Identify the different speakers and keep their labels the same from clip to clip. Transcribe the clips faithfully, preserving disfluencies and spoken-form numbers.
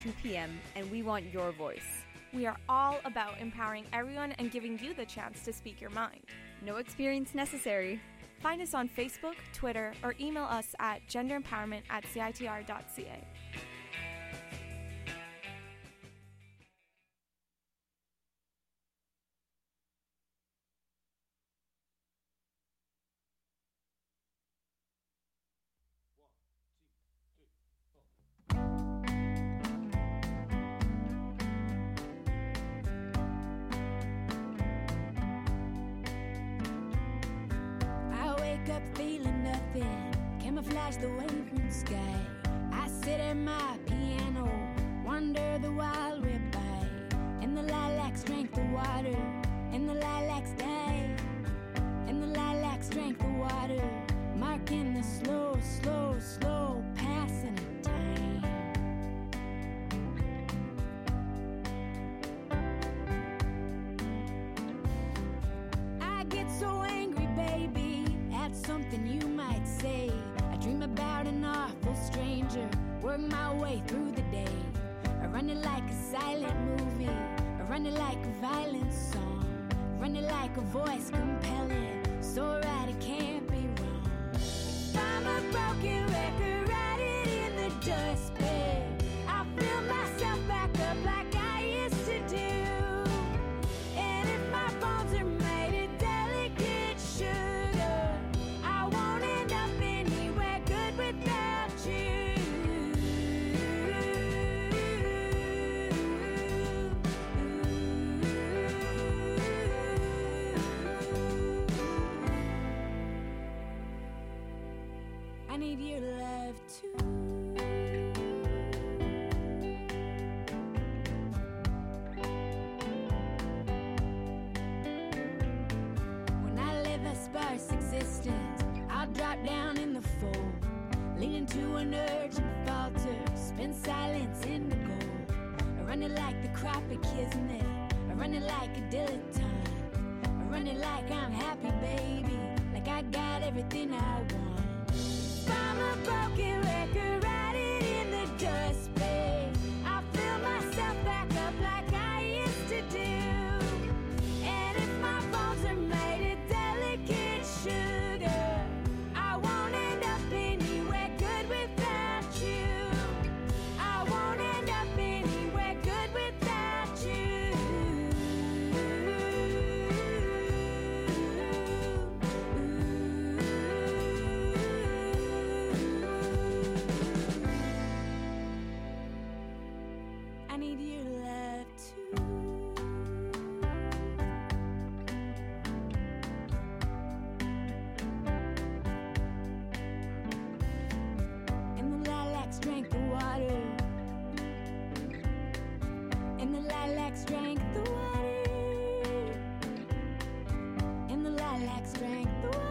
Speaker 1: two p.m., and we want your voice.
Speaker 2: We are all about empowering everyone and giving you the chance to speak your mind.
Speaker 1: No experience necessary.
Speaker 2: Find us on Facebook, Twitter, or email us at genderempowerment at c i t r dot c a.
Speaker 3: Up feeling nothing, camouflage the wavering sky. I sit at my piano, wonder the wild rip by. And the lilacs drank the water, and the lilacs died. And the lilacs drank the water, marking the slow, slow, slow passing of time. I get so angry, baby, something you might say. I dream about an awful stranger, work my way through the day. I run it like a silent movie, I run it like a violent song, I run it like a voice compelling, so right it can't be wrong. If I'm a broken record, write it in the dustbin. I fill myself back up like I used to do. And if my bones are made of delicate sugar, I need your love too. When I live a sparse existence, I'll drop down in the fold, lean into an urgent falter, spin silence into gold. I run it like the crop of kismet, I run it like a dilettante, I run it like I'm happy, baby, like I got everything I want. I'm a broken record, write it in the dustbin. I fill myself back up like I used to do. And if my bones are made of delicate sugar, I won't end up anywhere good without you. I won't end up anywhere good without you. I need your love too. And the lilacs drank the water, and the lilacs drank the water, and the lilacs drank the water.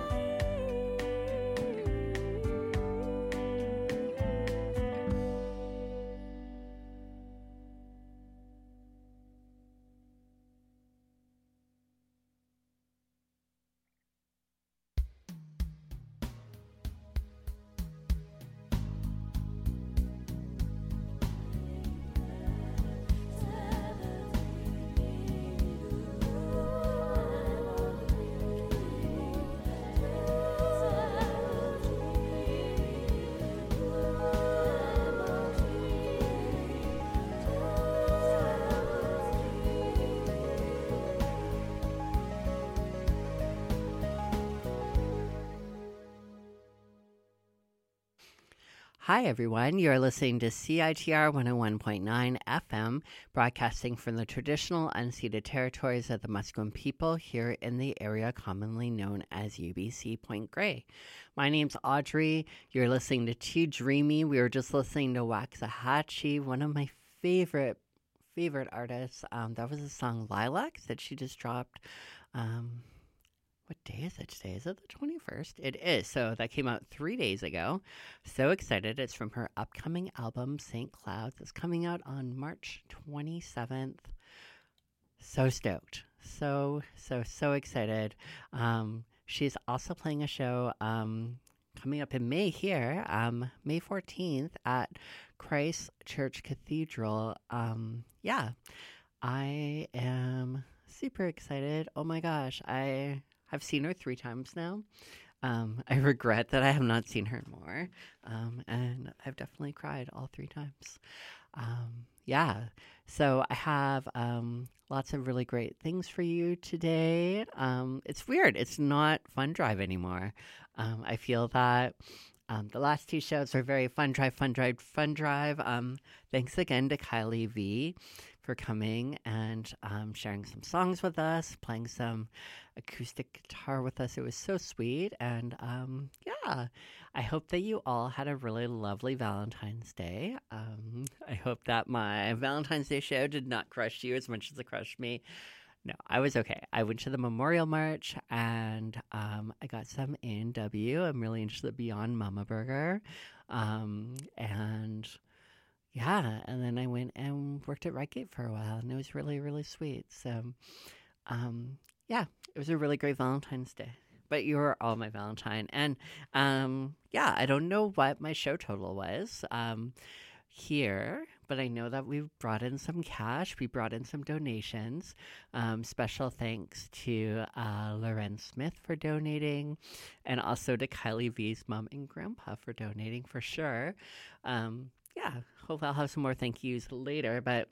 Speaker 4: Hi, everyone. You're listening to C I T R one oh one point nine F M, broadcasting from the traditional unceded territories of the Musqueam people here in the area commonly known as U B C Point Grey. My name's Audrey. You're listening to Too Dreamy. We were just listening to Waxahachie, one of my favorite, favorite artists. Um, that was the song Lilacs that she just dropped. Um, What day is it today? Is it the twenty-first? It is. So that came out three days ago. So excited. It's from her upcoming album, Saint Clouds. It's coming out on March twenty-seventh. So stoked. So, so, so excited. Um, she's also playing a show um, coming up in May here, um, May fourteenth at Christ Church Cathedral. Um, yeah, I am super excited. Oh my gosh, I have seen her three times now. Um, I regret that I have not seen her more, um, and I've definitely cried all three times. Um, yeah, so I have um, lots of really great things for you today. Um, it's weird. It's not Fun Drive anymore. Um, I feel that um, the last two shows are very Fun Drive, Fun Drive, Fun Drive. Um, thanks again to Kylie V for coming and um, sharing some songs with us, playing some acoustic guitar with us. It was so sweet. And um, yeah, I hope that you all had a really lovely Valentine's Day. Um, I hope that my Valentine's Day show did not crush you as much as it crushed me. No, I was okay. I went to the Memorial March and um, I got some A and W. I'm really into the Beyond Mama Burger. Um, and yeah, and then I went and worked at Redgate for a while, and it was really, really sweet. So, um, yeah, it was a really great Valentine's Day. But you were all my Valentine. And, um, yeah, I don't know what my show total was um, here, but I know that we brought in some cash. We brought in some donations. Um, special thanks to uh, Loren Smith for donating, and also to Kylie V's mom and grandpa for donating for sure. Um, yeah, hope I'll have some more thank yous later. But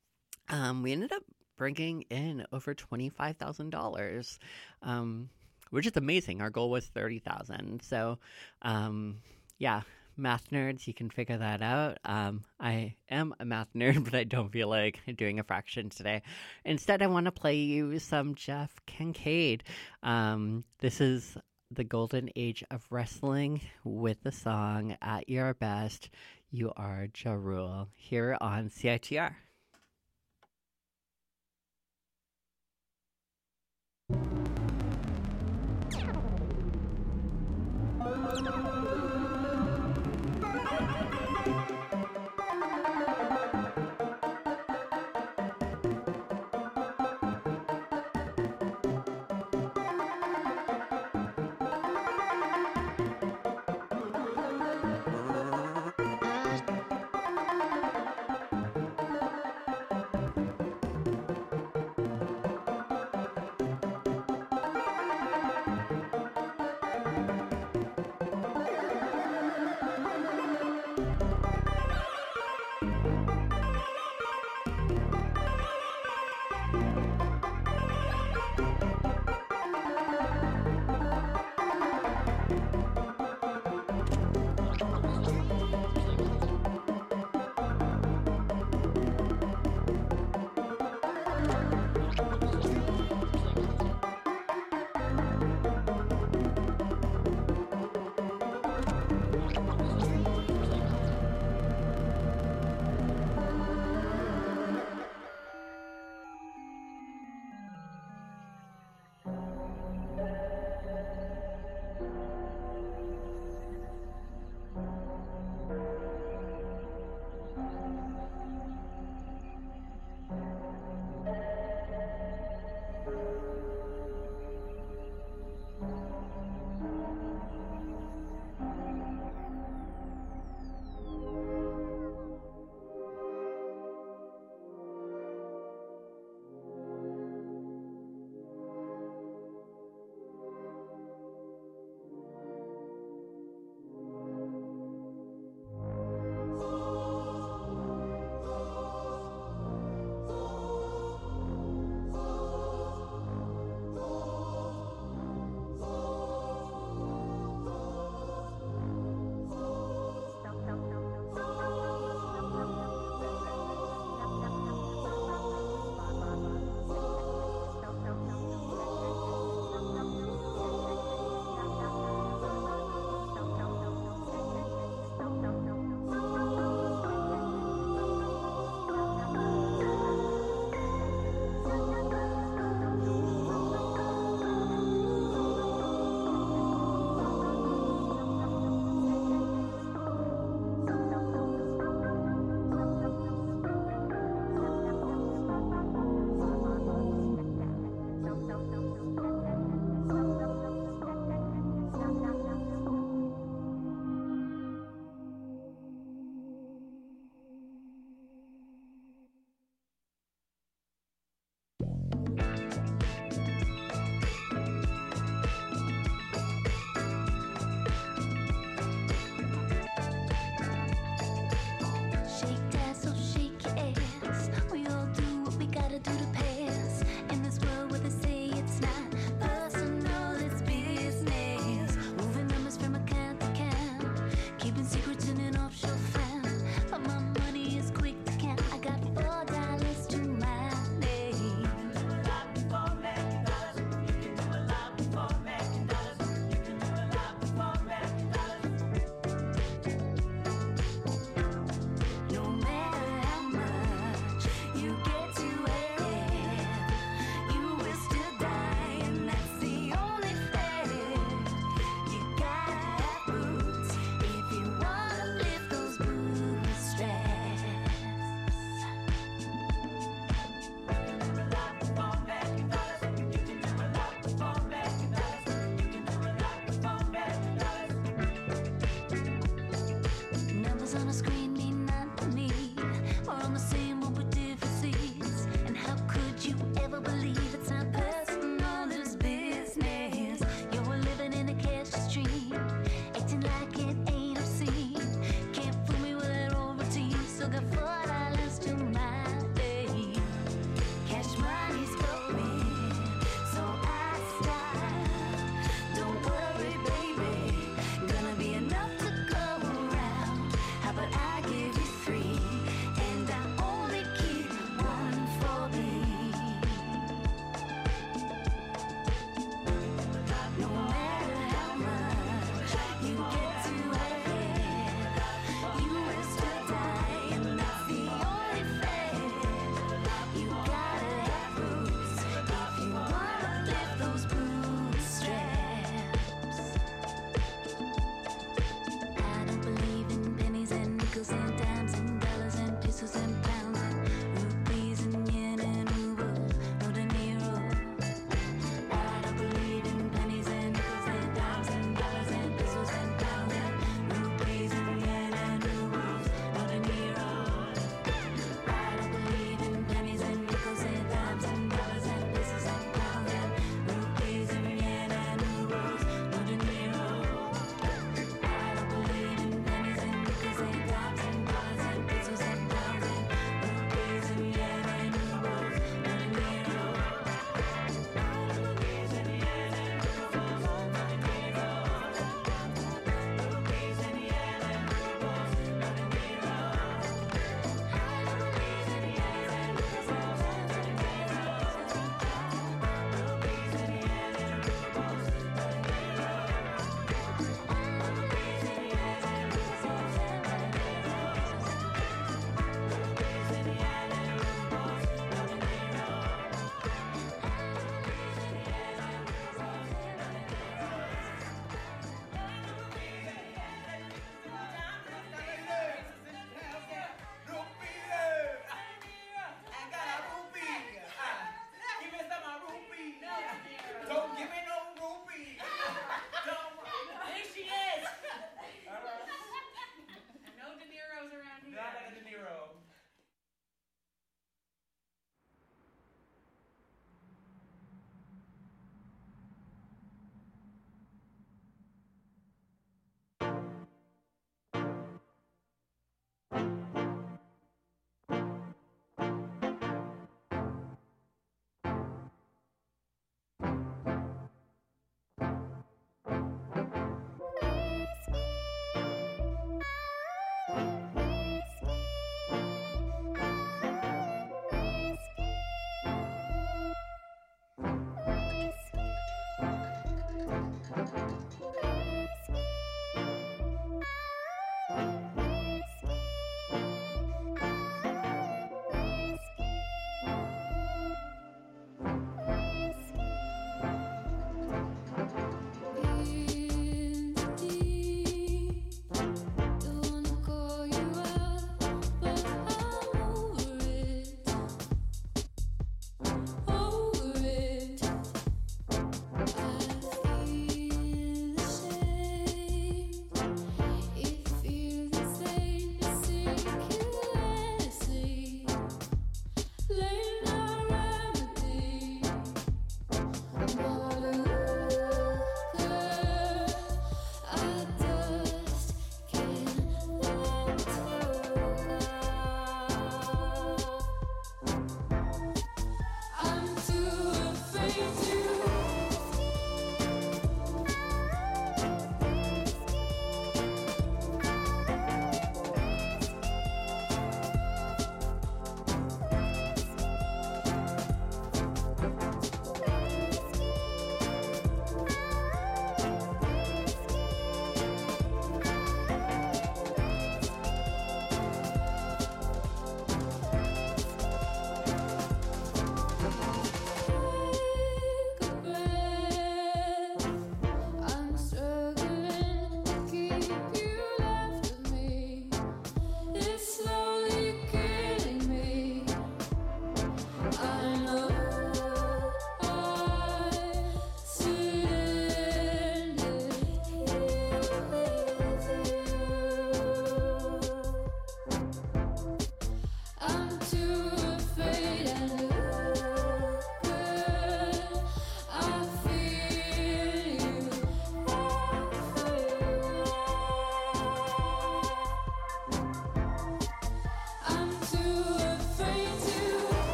Speaker 4: um, we ended up bringing in over twenty-five thousand dollars, um, which is amazing. Our goal was thirty thousand dollars. So, um, yeah, math nerds, you can figure that out. Um, I am a math nerd, but I don't feel like doing a fraction today. Instead, I want to play you some Jeff Kincaid. Um, this is the golden age of wrestling with the song At Your Best, You Are Ja Rule, here on C I T R.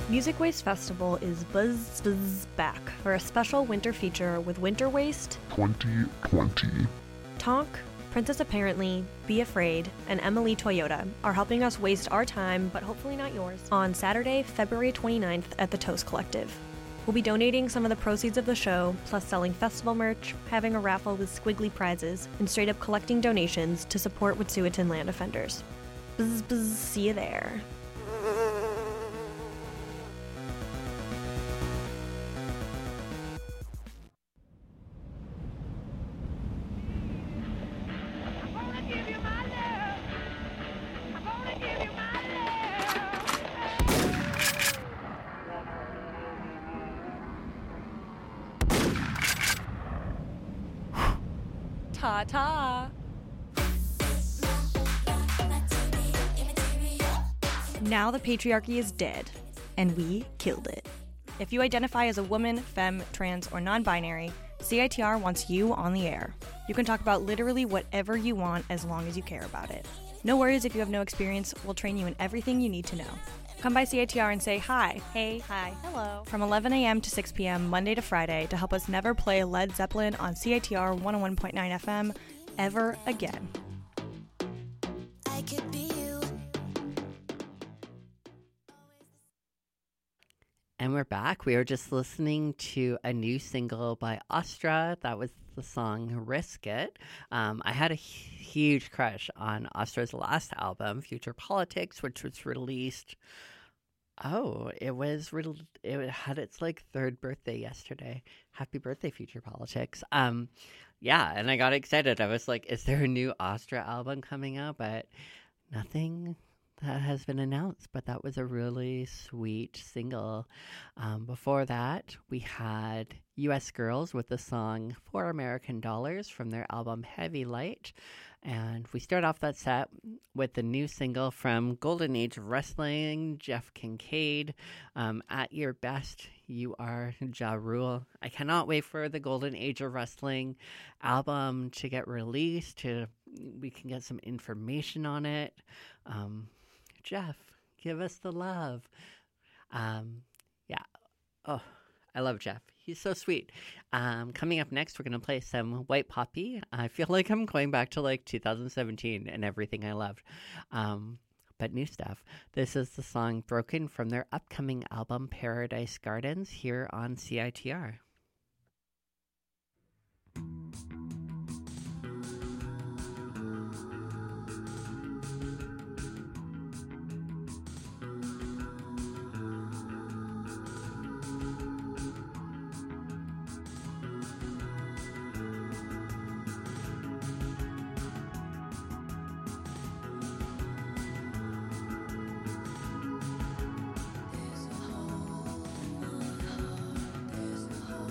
Speaker 5: Music Waste Festival is buzz buzz back for a special winter feature with Winter Waste
Speaker 6: twenty twenty.
Speaker 5: Tonk, Princess Apparently, Be Afraid, and Emily Toyota are helping us waste our time, but hopefully not yours, on Saturday, February twenty-ninth at the Toast Collective. We'll be donating some of the proceeds of the show, plus selling festival merch, having a raffle with squiggly prizes, and straight up collecting donations to support Wet'suwet'en land offenders. Buzz buzz, see you there.
Speaker 2: Ta-ta! Now the patriarchy is dead, and we killed it. If you identify as a woman, femme, trans, or non-binary, C I T R wants you on the air. You can talk about literally whatever you want as long as you care about it. No worries if you have no experience, we'll train you in everything you need to know. Come by C I T R and say hi, hey, hi, hello, from eleven a.m. to six p.m. Monday to Friday to help us never play Led Zeppelin on C I T R one oh one point nine F M ever again.
Speaker 3: I could be you.
Speaker 4: And we're back. We were just listening to a new single by Astra. That was the song Risk It. Um, I had a huge crush on Astra's last album, Future Politics, which was released. Oh, it was re- it had its like third birthday yesterday. Happy birthday, Future Politics. Um, yeah, and I got excited. I was like, is there a new Astra album coming out? But nothing that has been announced, but that was a really sweet single. Um, before that, we had U S Girls with the song Four American Dollars from their album Heavy Light. And we start off that set with the new single from Golden Age of Wrestling, Jeff Kincaid, um, At Your Best, You Are Ja Rule. I cannot wait for the Golden Age of Wrestling album to get released, to we can get some information on it. Um, Jeff, give us the love. Um, yeah. Oh, I love Jeff. He's so sweet. Um, coming up next, we're going to play some White Poppy. I feel like I'm going back to like two thousand seventeen and everything I loved. Um, but new stuff. This is the song Broken from their upcoming album Paradise Gardens here on C I T R.
Speaker 3: There's a hole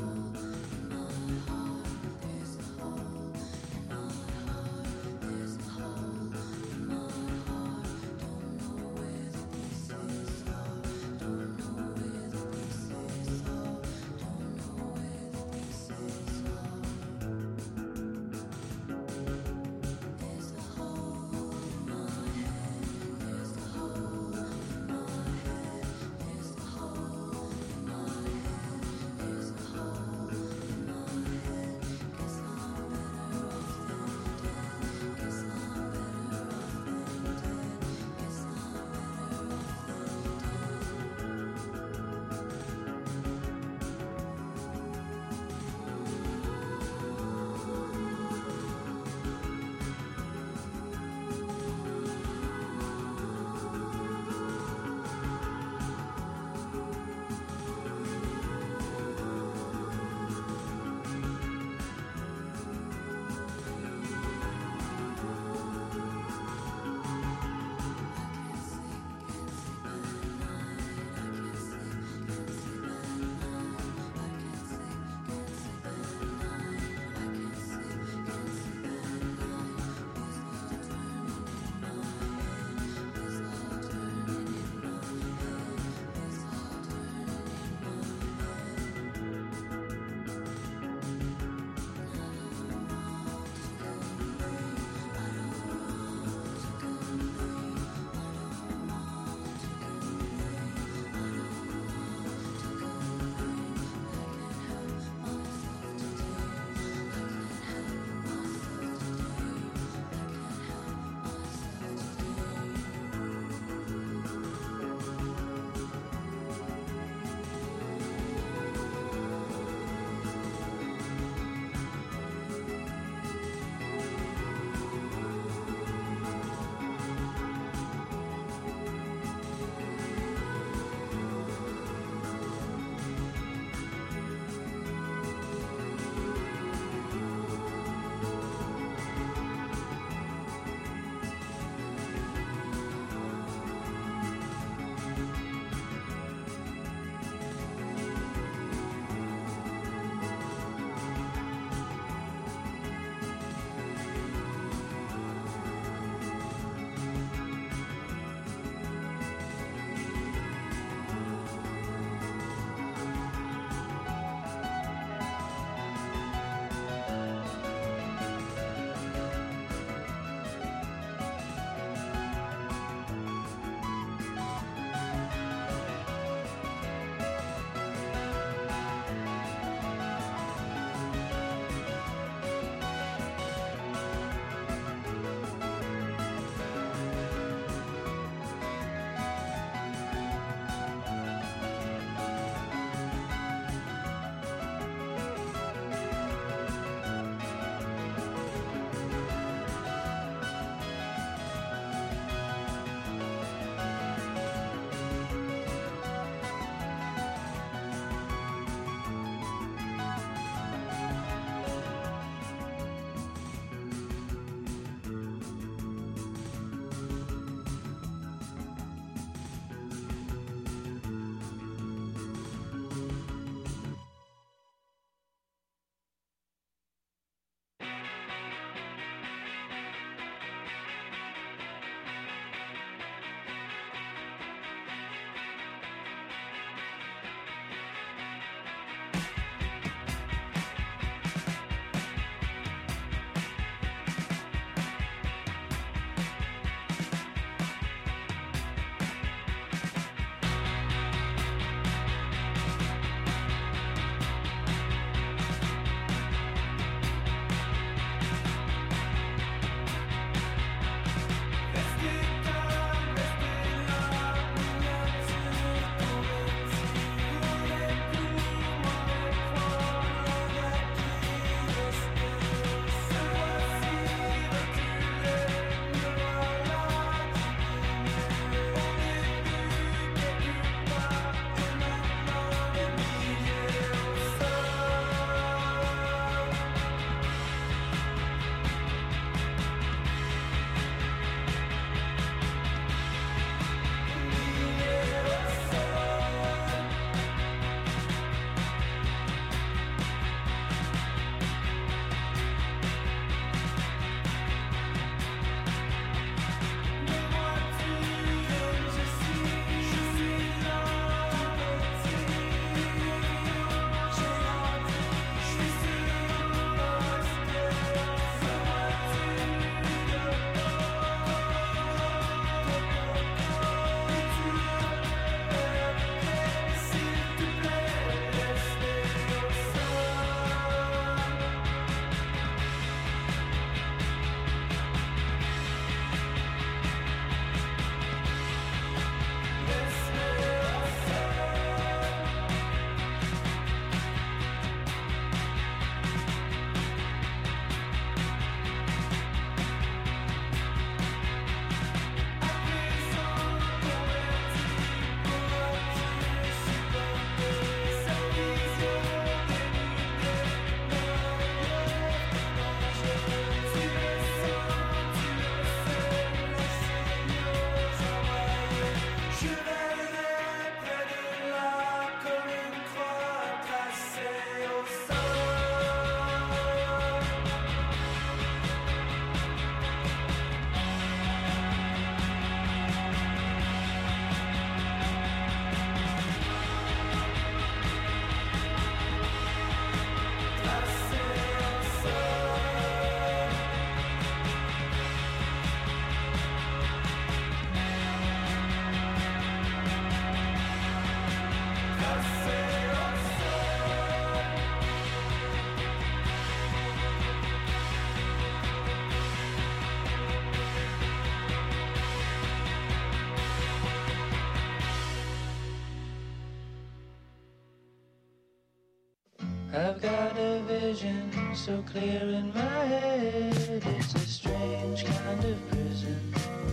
Speaker 7: I've got a vision so clear in my head. It's a strange kind of prison.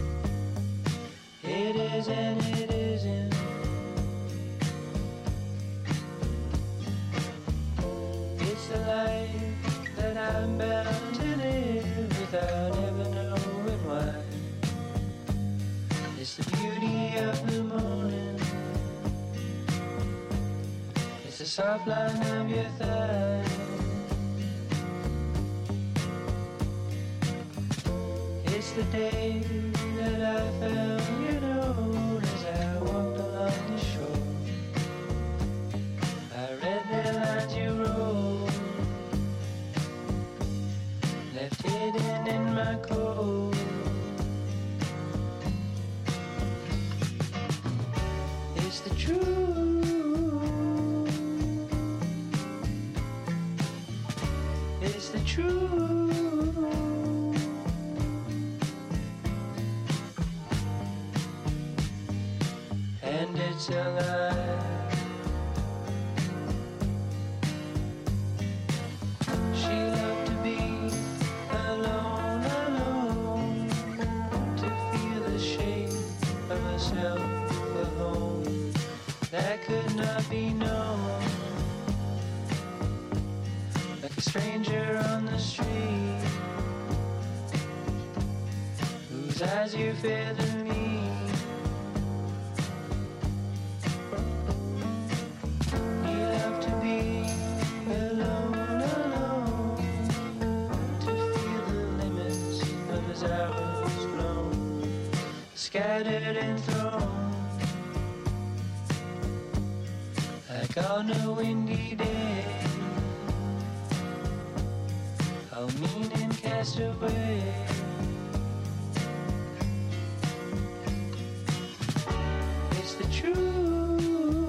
Speaker 7: It is and it isn't. It's the life that I'm bound to live without ever knowing why. It's the beauty of the morning. It's the soft line of your thigh. It's the day that I found you know as I walked along the shore. I read the lines you wrote, left hidden in my coat. It's the truth. It's the truth. And it's alive. She loved to be alone, alone, to feel the shape of herself a home that could not be known. Like a stranger on the street, whose eyes you fear to meet. He loved to be alone, alone, to feel the limits of his hours blown, scattered and thrown, like on a windy day. How mean and cast away. It's the truth.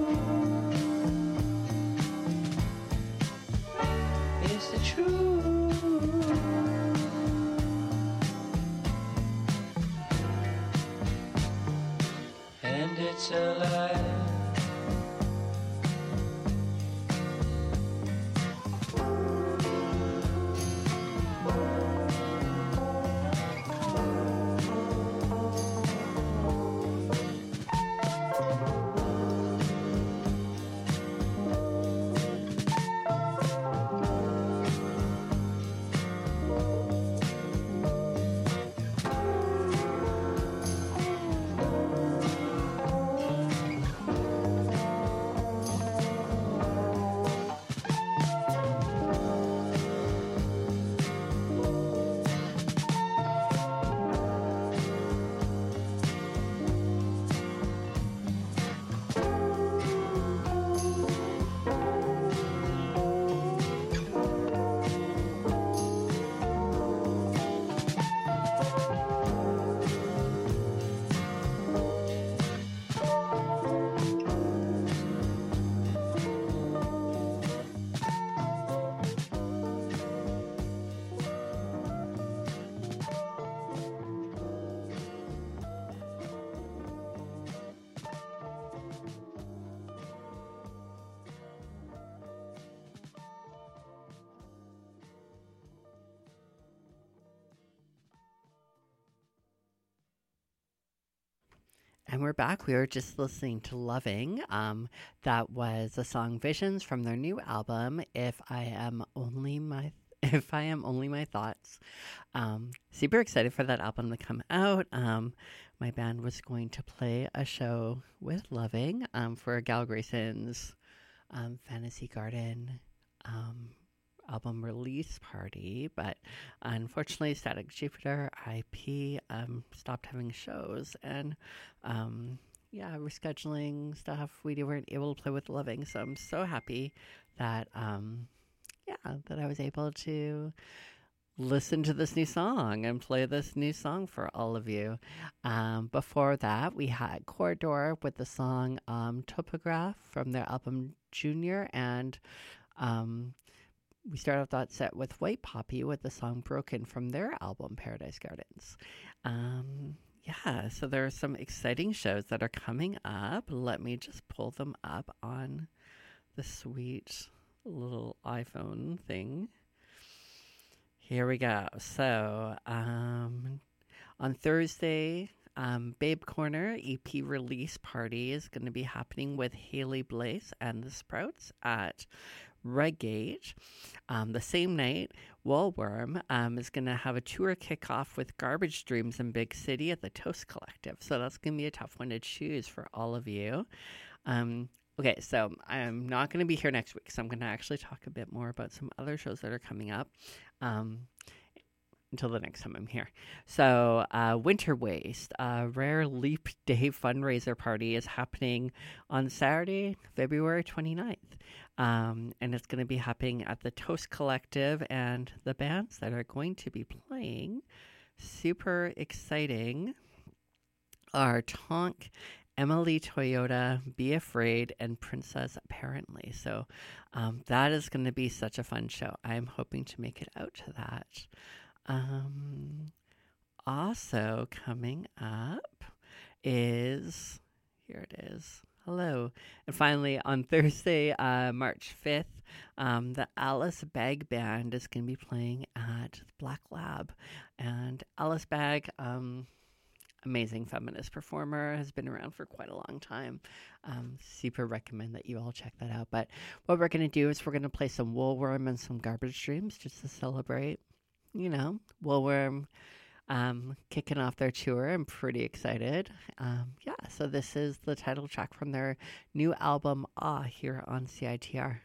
Speaker 7: It's the truth. And it's alive.
Speaker 4: And we're back. We were just listening to Loving. Um, that was the song Visions from their new album, If I Am Only My If I Am Only My Thoughts. Um, super excited for that album to come out. Um, my band was going to play a show with Loving um, for Gal Grayson's um, Fantasy Garden um, album release party, but unfortunately Static Jupiter I P um, stopped having shows, and um, yeah, rescheduling stuff, we weren't able to play with Loving, so I'm so happy that um, yeah, that I was able to listen to this new song and play this new song for all of you. Um, before that, we had Corridor with the song um, Topograph from their album Junior, and um, we started off that set with White Poppy with the song Broken from their album Paradise Gardens. Um, yeah, so there are some exciting shows that are coming up. Let me just pull them up on the sweet little iPhone thing. Here we go. So, um, on Thursday, um, Babe Corner E P release party is going to be happening with Haley Blaze and the Sprouts at Redgate. Um, the same night, Woolworm um, is going to have a tour kickoff with Garbage Dreams in Big City at the Toast Collective. So that's going to be a tough one to choose for all of you. Um, okay, so I'm not going to be here next week, so I'm going to actually talk a bit more about some other shows that are coming up. Um, until the next time I'm here. So, uh, Winter Waste, a Rare Leap Day fundraiser party is happening on Saturday, February twenty-ninth. Um, and it's going to be happening at the Toast Collective, and the bands that are going to be playing, super exciting, are Tonk, Emily Toyota, Be Afraid, and Princess Apparently. So um, that is going to be such a fun show. I'm hoping to make it out to that. Um, also coming up is, here it is. Hello. And finally, on Thursday, uh, March fifth, um, the Alice Bag Band is going to be playing at Black Lab. And Alice Bag, um, amazing feminist performer, has been around for quite a long time. Um, super recommend that you all check that out. But what we're going to do is we're going to play some Woolworm and some Garbage Dreams just to celebrate, you know, Woolworm um, kicking off their tour. I'm pretty excited. Um, yeah, so this is the title track from their new album, Ah, here on C I T R.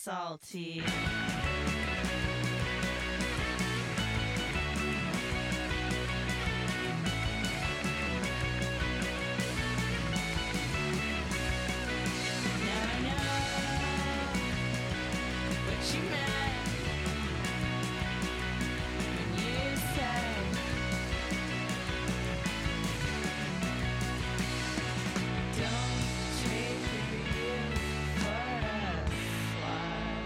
Speaker 8: salty. Now I know what you meant when you said don't trade you for a slide.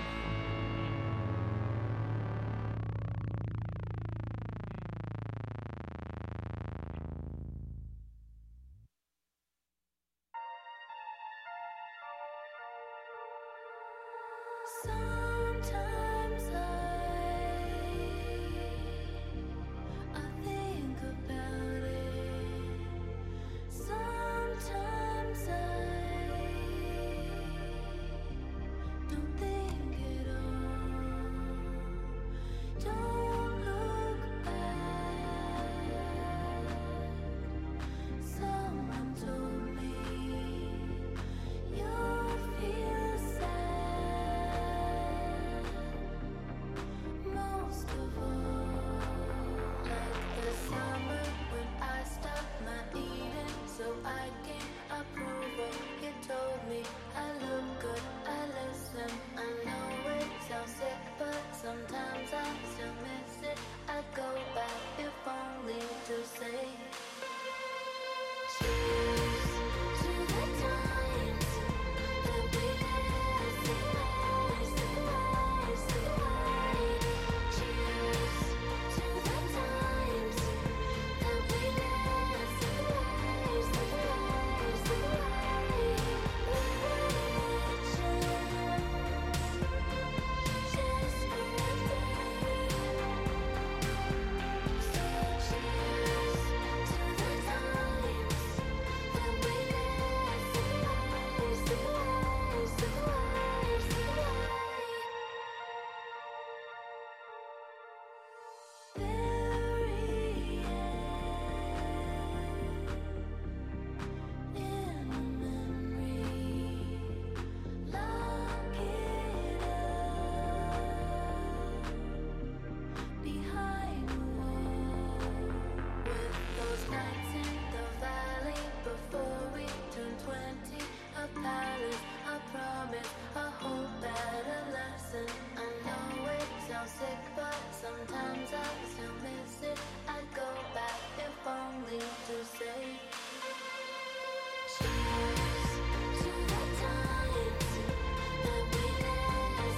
Speaker 3: Sometimes I, I think about it. Sometimes I don't think at all. Don't look back. Someone told me you'll feel sad most of all. Like the summer when I stopped my eating so I gained approval. You told me I look good, I listen. I know it sounds sick, but sometimes I still miss it. I go back if only to say cheers to the times that we had. Cheers to the times that we had. Just for a day. So cheers to the times that we very in a memory, lock it up behind a wall. With those nights in the valley before we turned twenty, a palace, a promise, a hope, adolescent. I know it sounds sick, but sometimes I still miss it. I'd go back if only to say cheers to the times that we had.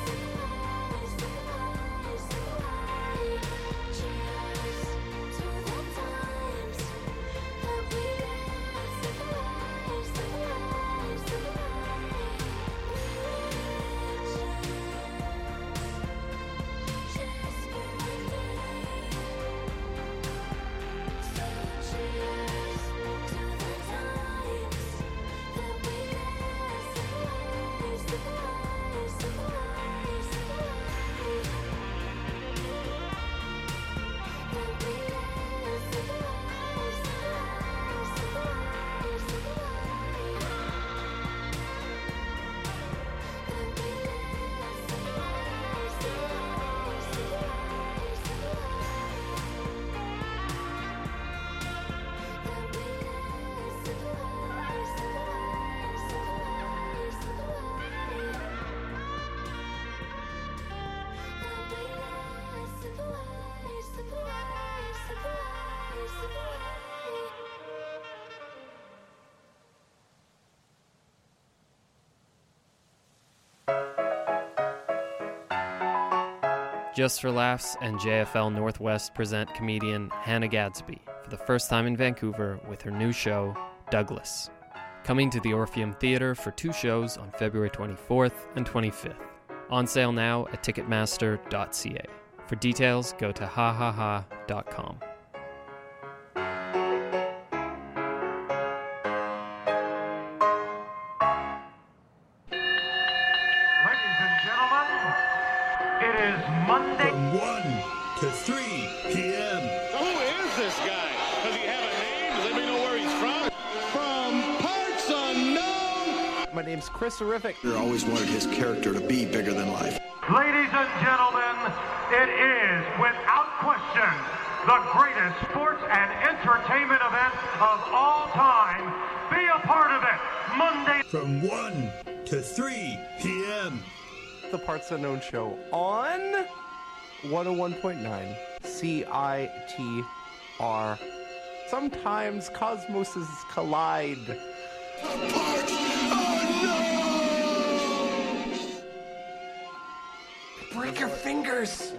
Speaker 3: Cheers to the times that we just for one day. So cheers to the times that we
Speaker 9: Just for Laughs and J F L Northwest present comedian Hannah Gadsby for the first time in Vancouver with her new show, Douglas. Coming to the Orpheum Theatre for two shows on February twenty-fourth and twenty-fifth. On sale now at ticketmaster dot c a. For details, go to ha ha ha dot com.
Speaker 10: Ladies and gentlemen, it is Monday.
Speaker 11: From one to three p.m.
Speaker 12: Who is this guy? Does he have a name? Does anybody know where he's from? From parts unknown.
Speaker 13: My name's Chris Horrific.
Speaker 14: He always wanted his character to be bigger than life.
Speaker 10: Ladies and gentlemen, it is, without question, the greatest sports and entertainment event of all time. Be a part of it, Monday.
Speaker 11: From one to three p.m.
Speaker 13: The Parts Unknown Show on one oh one point nine C I T R. Sometimes cosmoses collide.
Speaker 11: Parts Unknown!
Speaker 13: Break your fingers!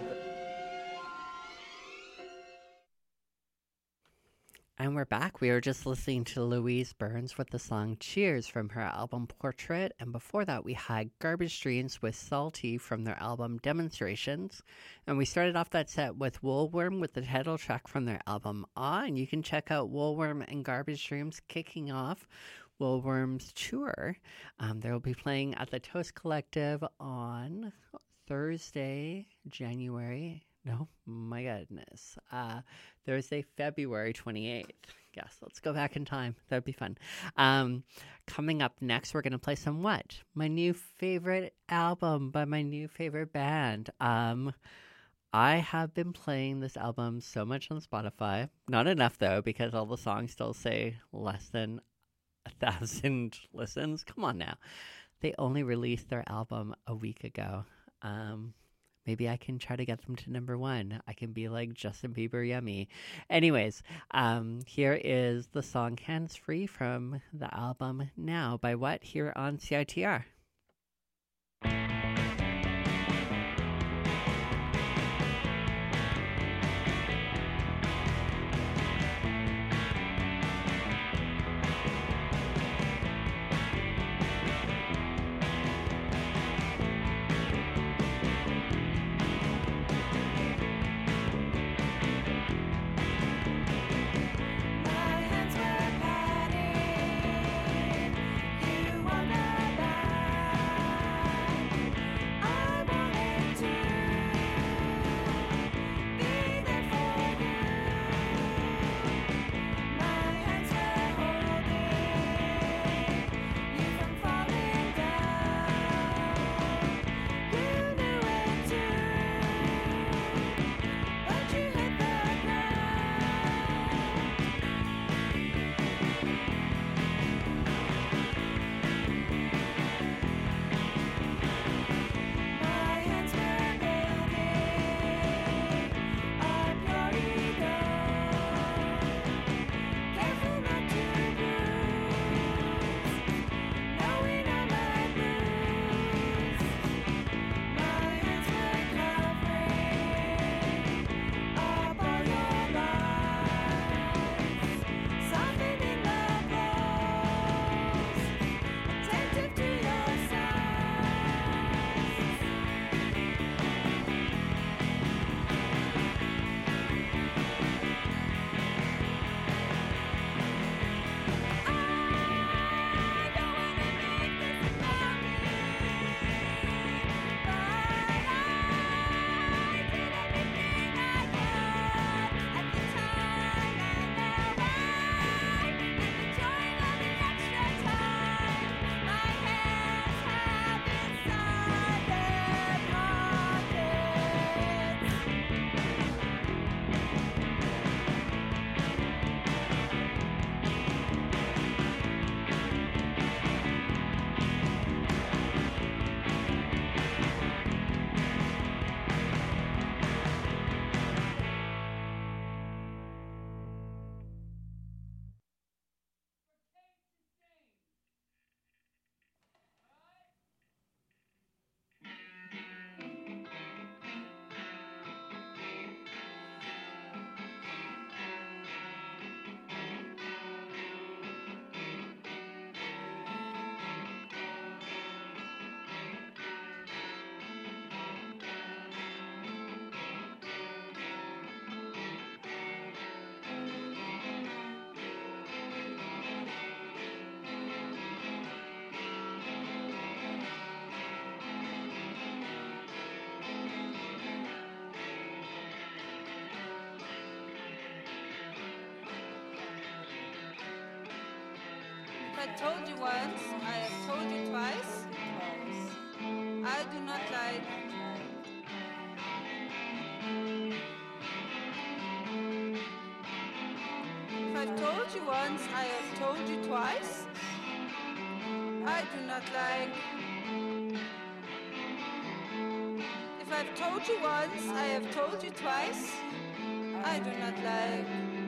Speaker 4: And we're back. We were just listening to Louise Burns with the song Cheers from her album Portrait. And before that, we had Garbage Dreams with Salty from their album Demonstrations. And we started off that set with Woolworm with the title track from their album Ah. And you can check out Woolworm and Garbage Dreams kicking off Woolworm's tour. Um, they will be playing at the Toast Collective on Thursday, January. No, my goodness. Uh, Thursday, February twenty-eighth. Yes, let's go back in time. That'd be fun. Um, coming up next, we're going to play some what? My new favorite album by my new favorite band. Um, I have been playing this album so much on Spotify. Not enough, though, because all the songs still say less than a thousand listens. Come on now. They only released their album a week ago. Um... Maybe I can try to get them to number one. I can be like Justin Bieber yummy. Anyways, um, here is the song Hands Free from the album Now by What? Here on C I T R.
Speaker 8: My hands were padded, you were my body.
Speaker 15: told you once, I have told you twice. I do not like. If I've told you once, I have told you twice. I do not like. If I've told you once, I have told you twice. I do not like.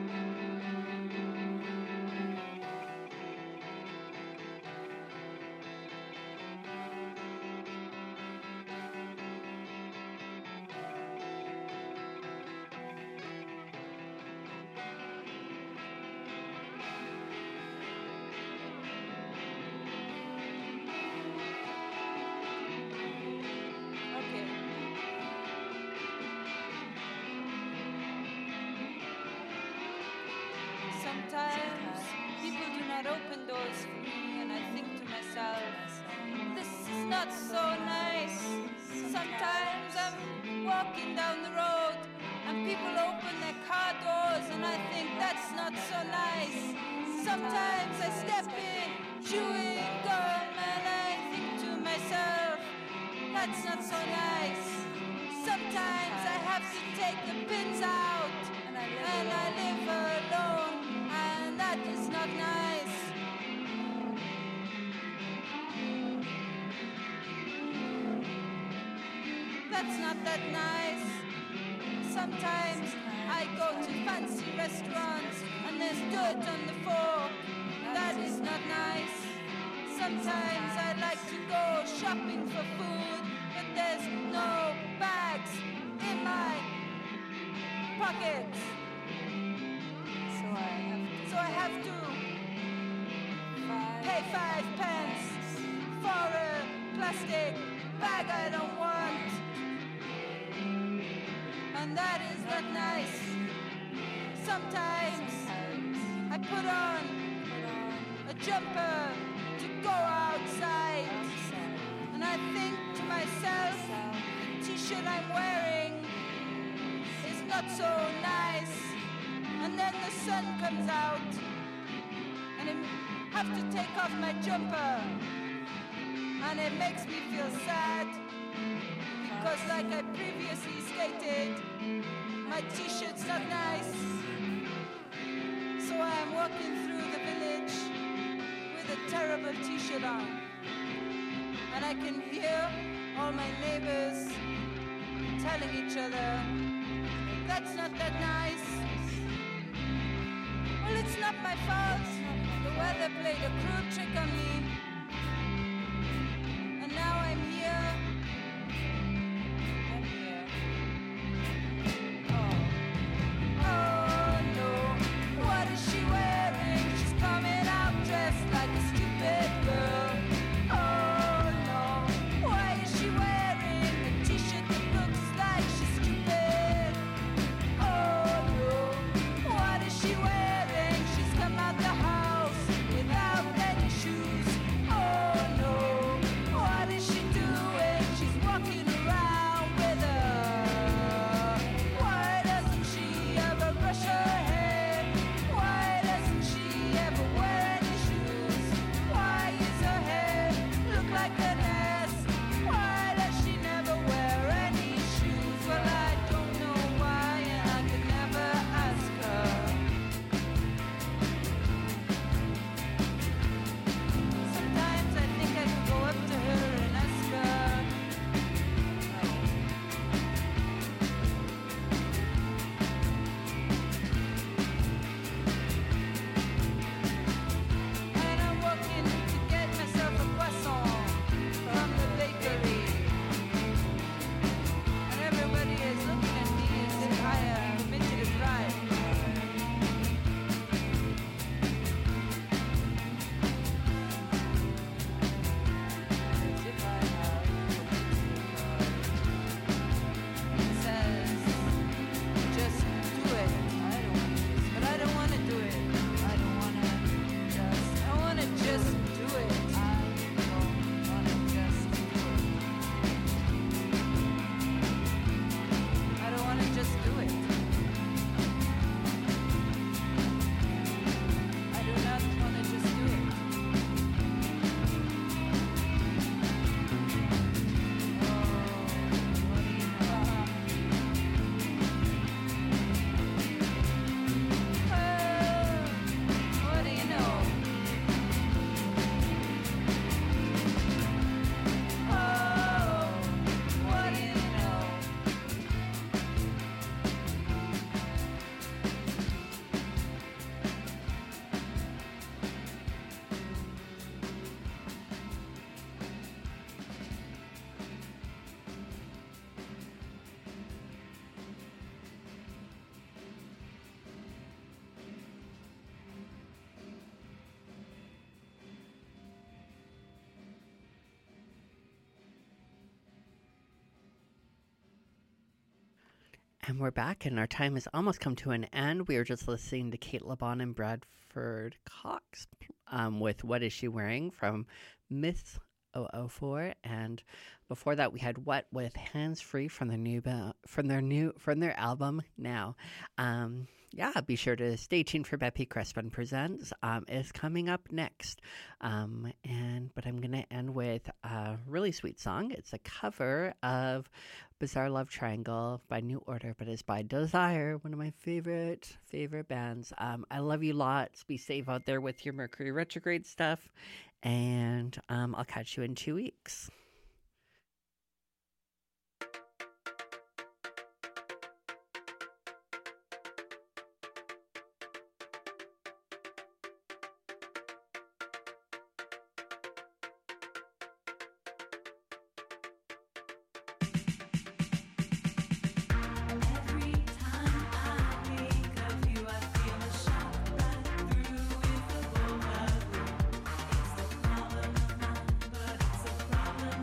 Speaker 15: Sometimes people do not open doors for me, and I think to myself, this is not so nice. Sometimes I'm walking down the road and people open their car doors, and I think that's not so nice. Sometimes I step in chewing gum and I think to myself, that's not so nice. Sometimes I have to take the pins out and I live, and I live alone. And that is not nice. That's not that nice. Sometimes I go to fancy restaurants and there's dirt on the floor. That is not nice. Sometimes I like to go shopping for food, but there's no bags in my pockets. So I have to, so I have to pay five pence for a plastic bag I don't want. And that is not nice. Sometimes I put on a jumper to go outside, and I think to myself, the t-shirt I'm wearing is not so nice. And then the sun comes out, and I have to take off my jumper, and it makes me feel sad, because like I previously stated, my t-shirt's not nice. So I am walking through the village with a terrible t-shirt on, and I can hear all my neighbors telling each other, that's not that nice. Well, it's not my fault. The weather played a cruel trick on me. And now I'm here. I'm here. Oh. Oh no. What is she wearing? She's coming out dressed like a stupid girl. Oh no. Why is she wearing a t-shirt that looks like she's stupid? Oh no. What is she wearing? She's come out the house without any shoes.
Speaker 4: And we're back, and our time has almost come to an end. We were just listening to Kate LeBon and Bradford Cox um, with What Is She Wearing from Myth oh oh four, and before that we had What with Hands Free from their new from their new from their album Now. Um, yeah, be sure to stay tuned for Beppy Crespin Presents. Um, is coming up next, um, and but I'm gonna end with a really sweet song. It's a cover of Bizarre Love Triangle by New Order, but it's by Desire, one of my favorite favorite bands. Um, I love you lots. Be safe out there with your Mercury retrograde stuff, and um, I'll catch you in two weeks.
Speaker 8: Problem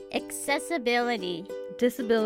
Speaker 16: Accessibility.
Speaker 5: Disability.